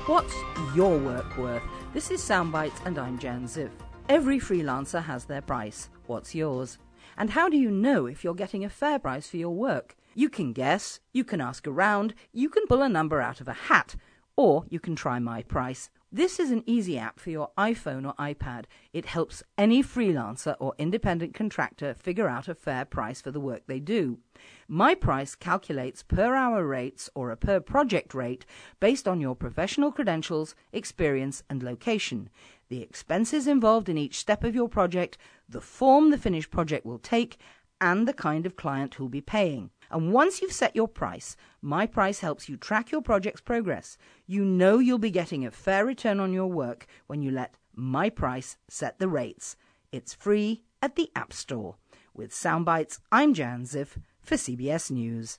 What's your work worth? This is Soundbites and I'm Jan Ziff. Every freelancer has their price. What's yours? And how do you know if you're getting a fair price for your work? You can guess, you can ask around, you can pull a number out of a hat, or you can try My Price. This is an easy app for your iPhone or iPad. It helps any freelancer or independent contractor figure out a fair price for the work they do. My Price calculates per hour rates or a per project rate based on your professional credentials, experience and location, the expenses involved in each step of your project, the form the finished project will take, and the kind of client who'll be paying. And once you've set your price, My Price helps you track your project's progress. You know you'll be getting a fair return on your work when you let My Price set the rates. It's free at the App Store. With Soundbites, I'm Jan Ziff for CBS News.